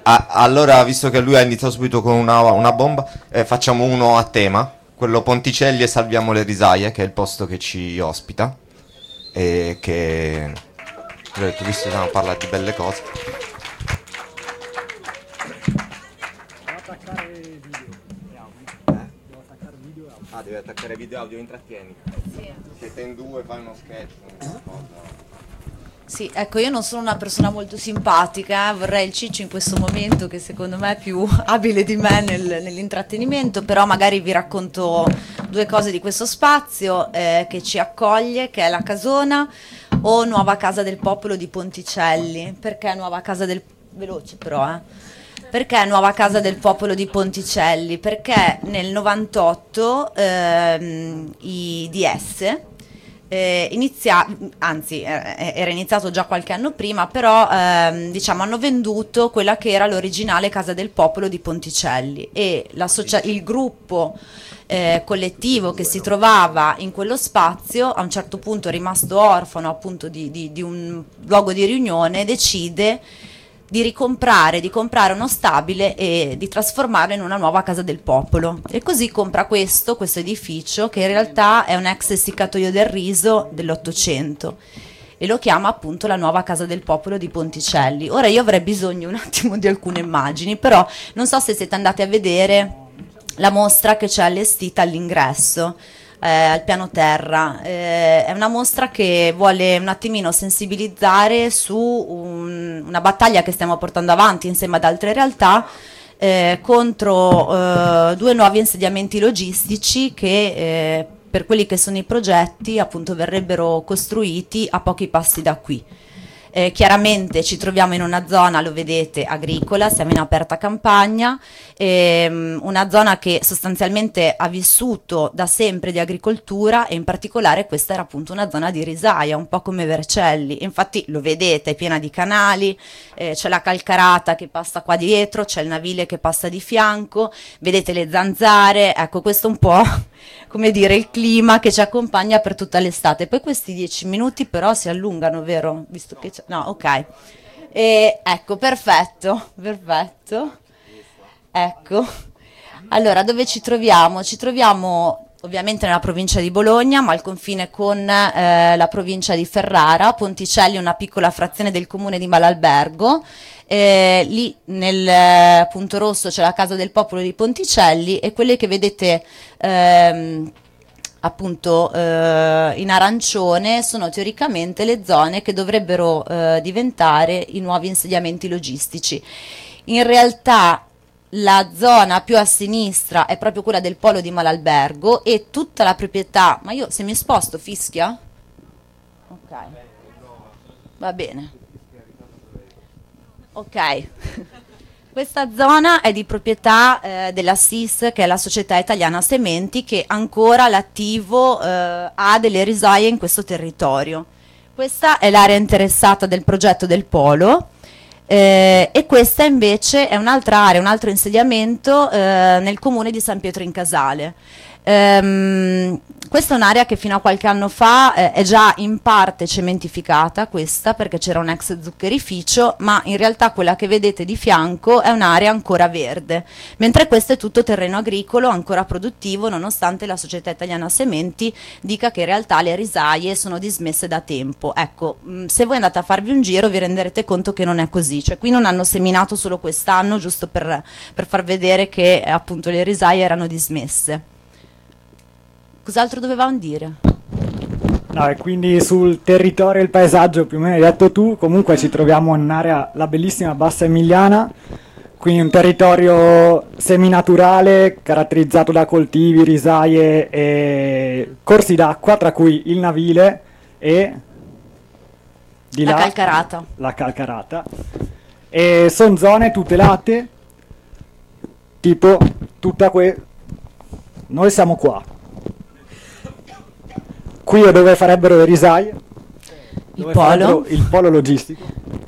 Allora, visto che lui ha iniziato subito con una bomba, facciamo uno a tema, quello Ponticelli e Salviamo le Risaie, che è il posto che ci ospita e che, tu visto che parla di belle cose. Devi attaccare video e audio, intrattieni. Sì. Siete in due, fai uno sketch, una cosa. Sì, ecco, io non sono una persona molto simpatica, vorrei il Ciccio in questo momento, che secondo me è più abile di me nell'intrattenimento, però magari vi racconto due cose di questo spazio che ci accoglie, che è la Casona o Nuova Casa del Popolo di Ponticelli. Perché Nuova Casa del... Veloce però, Perché Nuova Casa del Popolo di Ponticelli? Perché nel 98 i DS era iniziato già qualche anno prima, però hanno venduto quella che era l'originale Casa del Popolo di Ponticelli, e il gruppo collettivo che si trovava in quello spazio, a un certo punto rimasto orfano appunto di un luogo di riunione, decide di comprare uno stabile e di trasformarlo in una nuova Casa del Popolo, e così compra questo edificio, che in realtà è un ex essiccatoio del riso dell'Ottocento, e lo chiama appunto la Nuova Casa del Popolo di Ponticelli. Ora io avrei bisogno un attimo di alcune immagini, però non so se siete andati a vedere la mostra che c'è allestita all'ingresso, al piano terra. È una mostra che vuole un attimino sensibilizzare su una battaglia che stiamo portando avanti insieme ad altre realtà contro due nuovi insediamenti logistici che per quelli che sono i progetti appunto verrebbero costruiti a pochi passi da qui. Chiaramente ci troviamo in una zona, lo vedete, agricola, siamo in aperta campagna, una zona che sostanzialmente ha vissuto da sempre di agricoltura, e in particolare questa era appunto una zona di risaia, un po' come Vercelli. Infatti lo vedete, è piena di canali, c'è la calcarata che passa qua dietro, c'è il navile che passa di fianco, vedete le zanzare, ecco, questo è un po' come dire il clima che ci accompagna per tutta l'estate. Poi questi 10 minuti però si allungano, vero? Visto che no, ok. Ecco, perfetto. Ecco. Allora, dove ci troviamo? Ci troviamo ovviamente nella provincia di Bologna, ma al confine con la provincia di Ferrara. Ponticelli è una piccola frazione del comune di Malalbergo. Lì nel punto rosso c'è la Casa del Popolo di Ponticelli, e quelle che vedete appunto in arancione sono teoricamente le zone che dovrebbero diventare i nuovi insediamenti logistici. In realtà la zona più a sinistra è proprio quella del polo di Malalbergo, e tutta la proprietà, ma io se mi sposto fischia? Ok, va bene. Ok, questa zona è di proprietà della SIS, che è la Società Italiana Sementi, che ancora l'attivo ha delle risaie in questo territorio. Questa è l'area interessata del progetto del polo, e questa invece è un'altra area, un altro insediamento nel comune di San Pietro in Casale. Questa è un'area che fino a qualche anno fa è già in parte cementificata, questa, perché c'era un ex zuccherificio, ma in realtà quella che vedete di fianco è un'area ancora verde, mentre questo è tutto terreno agricolo ancora produttivo, nonostante la Società Italiana Sementi dica che in realtà le risaie sono dismesse da tempo. Ecco, se voi andate a farvi un giro vi renderete conto che non è così, cioè qui non hanno seminato solo quest'anno, giusto per far vedere che appunto le risaie erano dismesse. Cos'altro dovevamo dire? No, e quindi sul territorio e il paesaggio più o meno hai detto tu. Comunque ci troviamo in un'area, la bellissima Bassa Emiliana, quindi un territorio seminaturale caratterizzato da coltivi, risaie e corsi d'acqua, tra cui il Navile e di là, la Calcarata. E sono zone tutelate, tipo tutta noi siamo qua. Qui è dove farebbero le risaie, il polo logistico.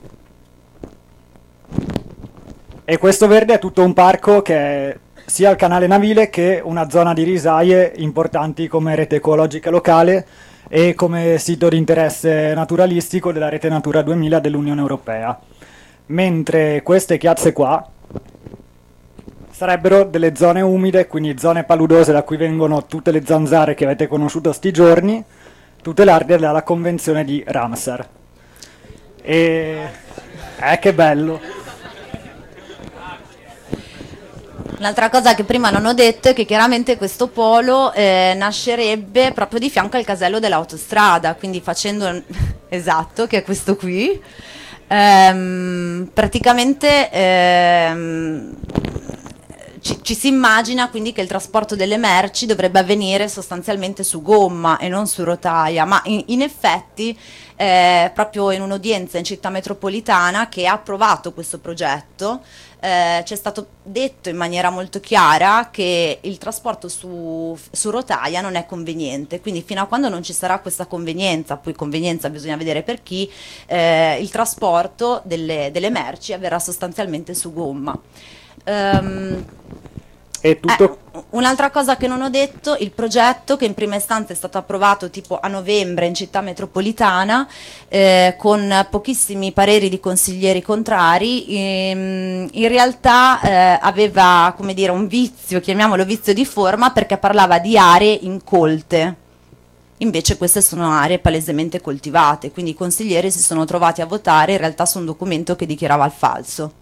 E questo verde è tutto un parco che è sia il canale Navile che una zona di risaie importanti come rete ecologica locale e come sito di interesse naturalistico della rete Natura 2000 dell'Unione Europea. mentre queste chiazze qua sarebbero delle zone umide, quindi zone paludose da cui vengono tutte le zanzare che avete conosciuto sti giorni, tutelate dalla convenzione di Ramsar. E che bello! Un'altra cosa che prima non ho detto è che chiaramente questo polo nascerebbe proprio di fianco al casello dell'autostrada, quindi facendo esatto, che è questo qui. Praticamente ci si immagina quindi che il trasporto delle merci dovrebbe avvenire sostanzialmente su gomma e non su rotaia, ma in effetti proprio in un'udienza in città metropolitana che ha approvato questo progetto c'è stato detto in maniera molto chiara che il trasporto su rotaia non è conveniente, quindi fino a quando non ci sarà questa convenienza, poi convenienza bisogna vedere per chi, il trasporto delle merci avverrà sostanzialmente su gomma. E tutto... Un'altra cosa che non ho detto, il progetto che in prima istanza è stato approvato tipo a novembre in città metropolitana con pochissimi pareri di consiglieri contrari, in realtà aveva, come dire, un vizio, chiamiamolo vizio di forma, perché parlava di aree incolte. Invece queste sono aree palesemente coltivate, quindi i consiglieri si sono trovati a votare in realtà su un documento che dichiarava il falso.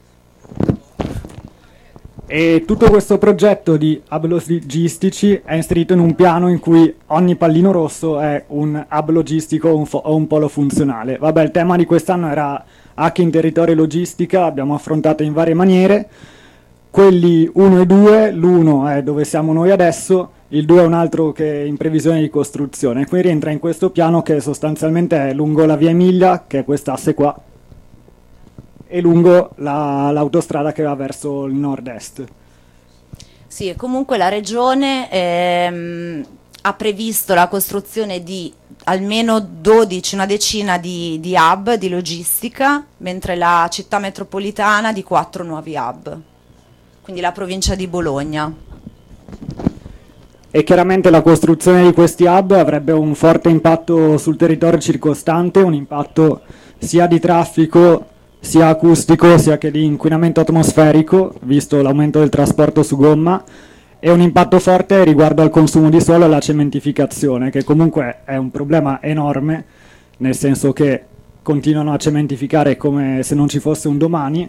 E tutto questo progetto di hub logistici è inserito in un piano in cui ogni pallino rosso è un hub logistico o un polo funzionale. Vabbè, il tema di quest'anno era anche in territorio logistica, abbiamo affrontato in varie maniere. Quelli 1 e 2, l'1 è dove siamo noi adesso, il 2 è un altro che è in previsione di costruzione. Qui rientra in questo piano che sostanzialmente è lungo la via Emilia, che è quest'asse qua, e lungo l'autostrada che va verso il nord-est. Sì, e comunque la regione ha previsto la costruzione di almeno 12, una decina di hub di logistica, mentre la città metropolitana di 4 nuovi hub, quindi la provincia di Bologna. E chiaramente la costruzione di questi hub avrebbe un forte impatto sul territorio circostante, un impatto sia di traffico, sia acustico, sia che di inquinamento atmosferico, visto l'aumento del trasporto su gomma, e un impatto forte riguardo al consumo di suolo e alla cementificazione, che comunque è un problema enorme, nel senso che continuano a cementificare come se non ci fosse un domani,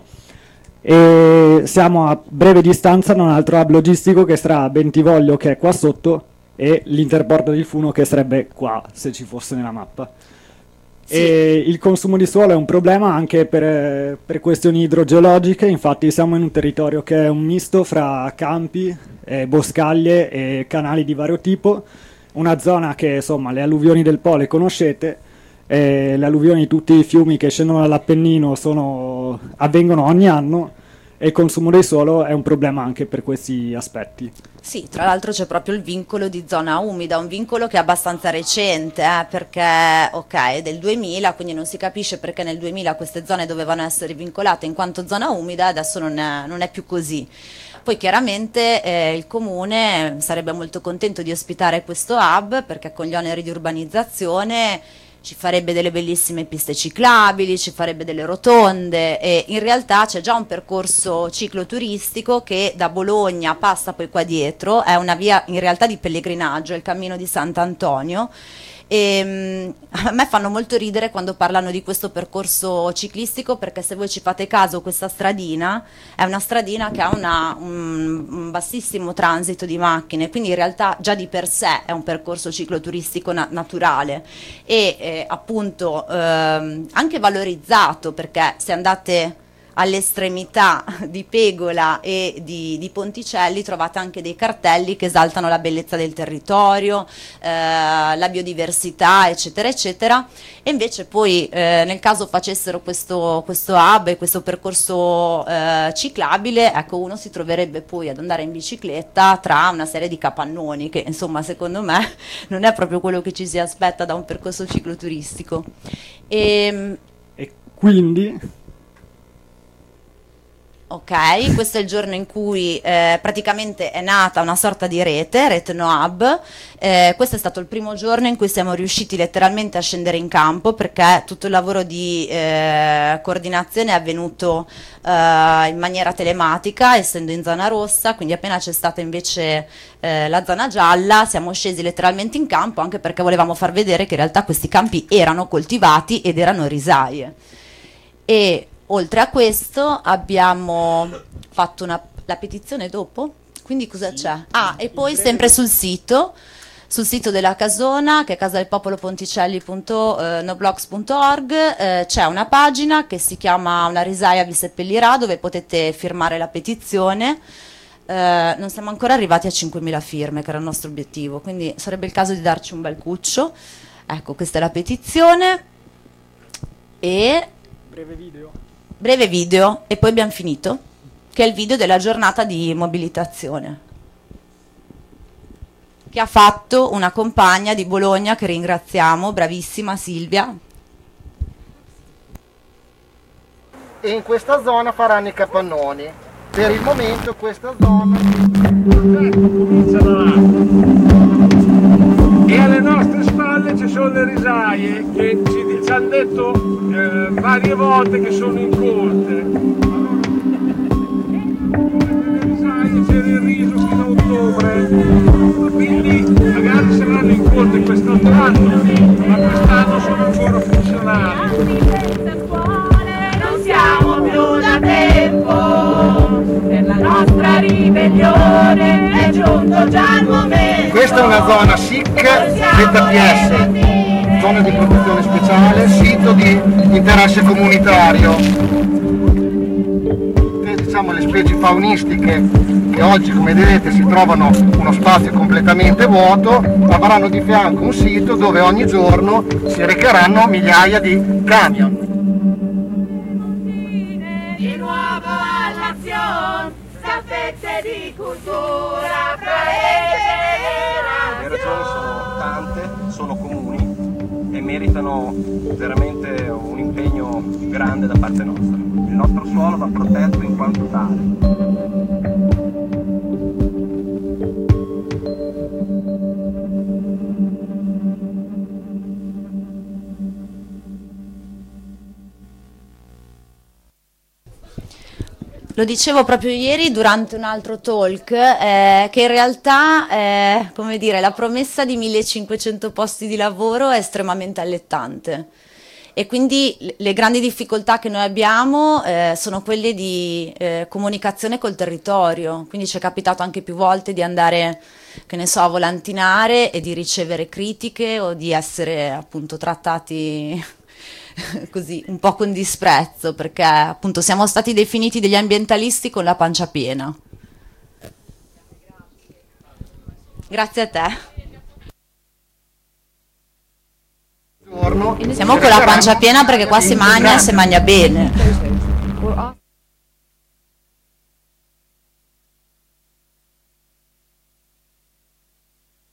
e siamo a breve distanza da un altro hub logistico che sarà a Bentivoglio, che è qua sotto, e l'interporto di Funo, che sarebbe qua, se ci fosse nella mappa. Sì. E il consumo di suolo è un problema anche per questioni idrogeologiche, infatti siamo in un territorio che è un misto fra campi, boscaglie e canali di vario tipo, una zona che insomma le alluvioni del Po le conoscete, le alluvioni di tutti i fiumi che scendono dall'Appennino avvengono ogni anno, e il consumo del suolo è un problema anche per questi aspetti. Sì, tra l'altro c'è proprio il vincolo di zona umida, un vincolo che è abbastanza recente, perché ok, è del 2000, quindi non si capisce perché nel 2000 queste zone dovevano essere vincolate in quanto zona umida, adesso non è più così. Poi chiaramente il comune sarebbe molto contento di ospitare questo hub, perché con gli oneri di urbanizzazione ci farebbe delle bellissime piste ciclabili, ci farebbe delle rotonde, e in realtà c'è già un percorso cicloturistico che da Bologna passa poi qua dietro, è una via in realtà di pellegrinaggio, è il cammino di Sant'Antonio, e a me fanno molto ridere quando parlano di questo percorso ciclistico, perché se voi ci fate caso questa stradina è una stradina che ha un bassissimo transito di macchine, quindi in realtà già di per sé è un percorso cicloturistico naturale e appunto anche valorizzato, perché se andate all'estremità di Pegola e di Ponticelli trovate anche dei cartelli che esaltano la bellezza del territorio, la biodiversità, eccetera eccetera, e invece poi nel caso facessero questo hub e questo percorso ciclabile, ecco, uno si troverebbe poi ad andare in bicicletta tra una serie di capannoni che insomma secondo me non è proprio quello che ci si aspetta da un percorso cicloturistico. E quindi Ok, questo è il giorno in cui praticamente è nata una sorta di rete Noab. Questo è stato il primo giorno in cui siamo riusciti letteralmente a scendere in campo, perché tutto il lavoro di coordinazione è avvenuto in maniera telematica, essendo in zona rossa, quindi appena c'è stata invece la zona gialla siamo scesi letteralmente in campo, anche perché volevamo far vedere che in realtà questi campi erano coltivati ed erano risaie. E oltre a questo abbiamo fatto la petizione dopo, quindi cosa c'è? Ah, e poi sempre sul sito della Casona, che è casadelpopoloponticelli.noblogs.org, c'è una pagina che si chiama Una risaia vi seppellirà, dove potete firmare la petizione. Non siamo ancora arrivati a 5.000 firme, che era il nostro obiettivo, quindi sarebbe il caso di darci un bel cuccio. Ecco, questa è la petizione. E breve video e poi abbiamo finito, che è il video della giornata di mobilitazione che ha fatto una compagna di Bologna che ringraziamo, bravissima Silvia. E in questa zona faranno i capannoni. Per il momento questa zona comincia da là. E alle nostre spalle ci sono le risaie che ci hanno detto varie volte che sono incolte. Le risaie c'era il riso fino a ottobre, quindi magari saranno incolte quest'altro anno, ma quest'anno sono ancora funzionali. Non siamo più da tempo, per la nostra ribellione è giunto già il momento. questa è una zona SIC ZPS, zona di protezione speciale, sito di interesse comunitario. Diciamo le specie faunistiche che oggi, come vedete, si trovano uno spazio completamente vuoto, avranno di fianco un sito dove ogni giorno si recheranno migliaia di camion. Di nuovo all'azione, salvezze di cultura, Le ragioni sono tante, sono comuni e meritano veramente un impegno grande da parte nostra. Il nostro suolo va protetto in quanto tale. Lo dicevo proprio ieri durante un altro talk, che in realtà, come dire, la promessa di 1500 posti di lavoro è estremamente allettante. E quindi le grandi difficoltà che noi abbiamo sono quelle di comunicazione col territorio, quindi ci è capitato anche più volte di andare, che ne so, a volantinare e di ricevere critiche o di essere appunto trattati così un po' con disprezzo, perché appunto siamo stati definiti degli ambientalisti con la pancia piena. Grazie a te. Siamo con la pancia piena perché qua si mangia e si mangia bene.